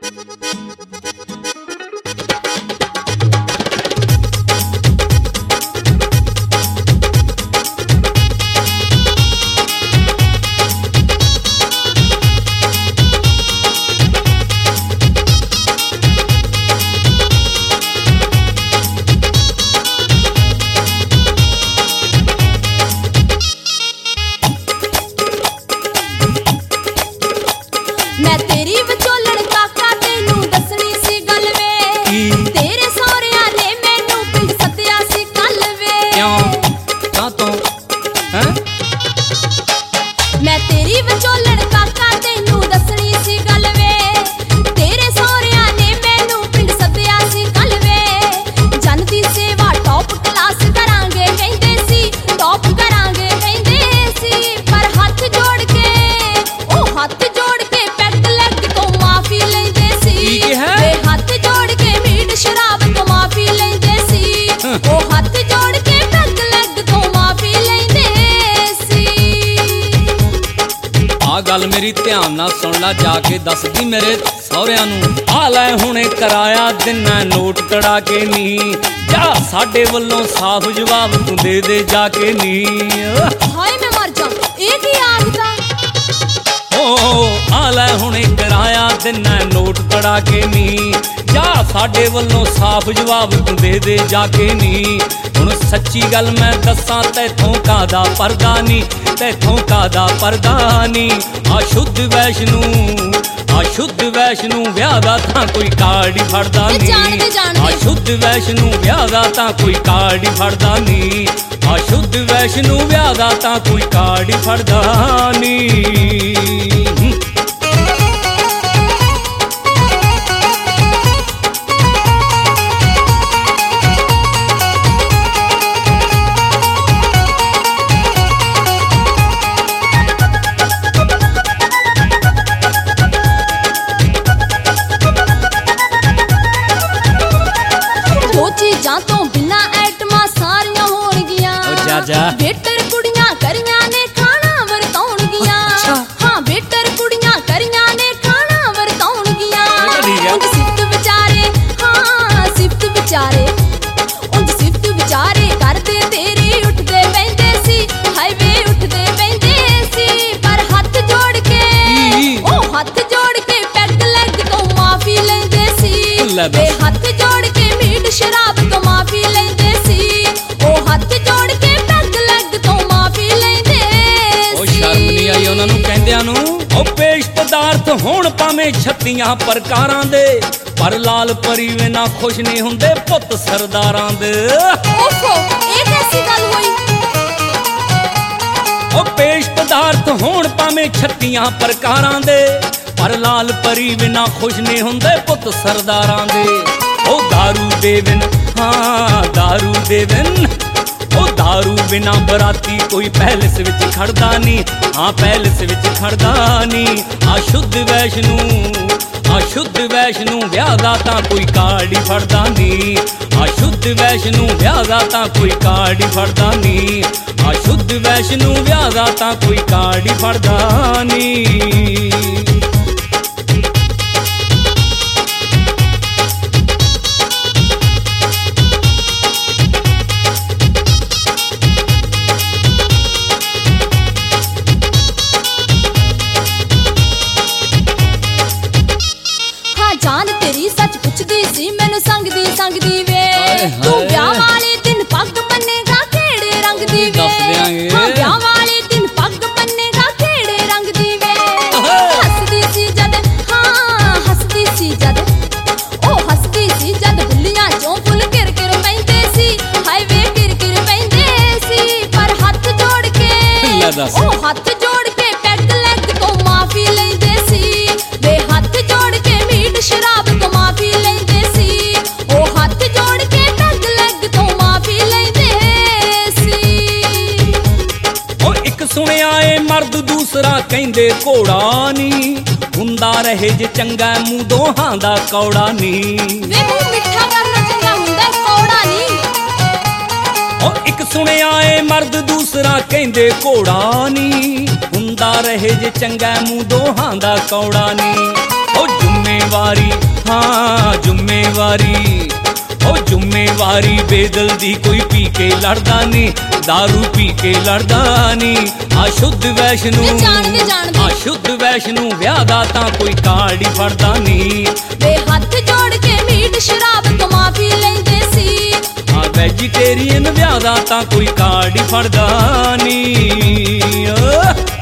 मैं तेरी विचोलण काका तेनू दसनी सी गल वे तेरे सौरिया ने मैनू पिंड सत्या सी कल वे क्यों कहां तो हैं मैं तेरी विचोलण काका तेनू दसनी सी गल वे तेरे सौरिया ने मैनू पिंड सत्या सी कल वे जन दी सेवा टॉप क्लास करांगे कहंदे सी टॉप करांगे कहंदे सी पर हाथ जोड़ के ओ हाथ जोड़ के पैग लग तो माफी लेंदे सी वे हाथ जोड़ के मीट शराब तो माफी लेंदे सी ओ हाथ जोड़ के पैग लग तो माफी लेंदे सी आ गल मेरी ध्यान नाल सुन ला जाके दसदी मेरे सौरिया नू आ ले हुणे कराया दिना नोट तड़ा के नी जा साडे वल्लों साफ जवाब तू दे दे जाके नी हाय मैं मर जा एक ही आगदा ओ आ ले हुणे कराया दिना नोट तड़ा के नी जा साडे वल्लों साफ जवाब तू दे दे जाके नी हुण सच्ची गल मैं दसां तैथों कादा परदा नी तैथों कादा परदा नी अशुद्ध वैष्णू विआह दा तां कोई कार्ड ही फड़दा नी अशुद्ध वैष्णू विआह दा तां कोई कार्ड ही फड़दा नी अशुद्ध वैष्णू विआह दा तां कोई कार्ड ही फड़दा नी चीजां तो बिना ऐटमां सारियां होणगियां जा बेटर कुड़ियां करियां ने खाना वरताउणगियां हां बेटर कुड़ियां करियां ने खाना वरताउणगियां उंज सिफत विचारे हां सिफत विचारे उंज सिफत विचारे करदे तेरे उठदे बहिंदे सी हाईवे उठदे बहिंदे सी पर हाथ जोड़ के ओ हाथ जोड़ के पैग लग तो माफी लेंदे सी वे हाथ जोड़ के मीट शराब तो माफी लेंदे सी ओ हाथ जोड़ के पैग लग तो माफी लेंदे सी ओ शर्म नहीं आई उन्हां नूं कहंदियां नूं ओ पेश पदार्थ होण भावें 36 प्रकारां दे पर लाल परी वे ना खुश नहीं हुंदे पुੱਤ सरदारां दे ओहो ਇਹ कैसी गल होई ओ पेश पदार्थ होण भावें 36 प्रकारां दे पर लाल परी वे ना खुश नहीं हुंदे पुੱਤ सरदारां दे ओ दारू दे बिन हाँ दारू दे बिन ओ दारू बिना बराती कोई पैलेस विच खड़दा नी हाँ पैलेस विच खड़दा नी अशुद्ध वैष्णू विआह दा तां कोई कार्ड ही फड़दा नी अशुद्ध वैष्णू विआह दा तां कोई कार्ड ही फड़दा नी अशुद्ध वैष्णू विआह दा तां कोई कार्ड ही फड़दा नी जान तेरी सच पुछदी सी मैनू संगदी वे तू ब्याह वाले दिन पग बन्नेगा केड़े रंग दी वे हां ब्याह वाले दिन पग बन्नेगा केड़े रंग दी वे हसदी सी जद हां हसदी सी जद ओ हसदी सी जद बुल्लियां चों फुल किर किर पैंदे सी हाईवे किर किर पैंदे सी पर हाथ जोड़ के ओ हाथ जोड़ के पैग लग तो माफी लेंदे सी वे हाथ जोड़ के मीट शराब तो माफी लेंदे सी ओ हाथ जोड़ के पैग लग तो माफी लेंदे सी ओ एक सुनिया ए मर्द दूसरा कहंदे घोड़ा नी हुंदा रहे जे चंगा मूंह दोहां दा कौड़ा नी वे मूंह मिठा करना चंगा हुंदा कौड़ा नी ओ एक सुनिया ए मर्द दूसरा कहंदे घोड़ा नी हुंदा रहे जे चंगा मूंह दोहां दा कौड़ा नी ओ जुम्मे ਜ਼ਿੰਮੇਵਾਰੀ ਹਾਂ ਜ਼ਿੰਮੇਵਾਰੀ ਉਹ ਜ਼ਿੰਮੇਵਾਰੀ ਬੇਦਲ ਦੀ ਕੋਈ ਪੀ ਕੇ ਲੜਦਾ ਨਹੀਂ दारू ਪੀ ਕੇ ਲੜਦਾ ਨਹੀਂ ਆ ਸ਼ੁੱਧ ਵੈਸ਼ਨੂੰ ਜਾਣਦੇ ਆ ਸ਼ੁੱਧ ਵੈਸ਼ਨੂੰ ਵਿਆਹ ਦਾ ਤਾਂ ਕੋਈ ਕਾਰਡ ਹੀ ਫੜਦਾ ਨਹੀਂ ਵੇ ਹੱਥ ਜੋੜ ਕੇ ਮੀਟ ਸ਼ਰਾਬ ਤੋਂ ਮਾਫੀ ਲੈਂਦੇ ਸੀ ਆ ਵੈਜੀਟੇਰੀਅਨ ਵਿਆਹ ਦਾ ਤਾਂ ਕੋਈ ਕਾਰਡ ਹੀ ਫੜਦਾ ਨਹੀਂ